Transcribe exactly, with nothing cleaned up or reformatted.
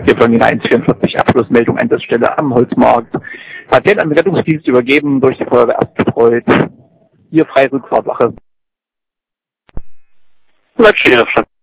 Hier von eins vierundvierzig Abschlussmeldung Einsatzstelle am Holzmarkt. Patient an den Rettungsdienst übergeben, durch die Feuerwehr abgestreut. Hier freie Rückfahrtwache. Leitstelle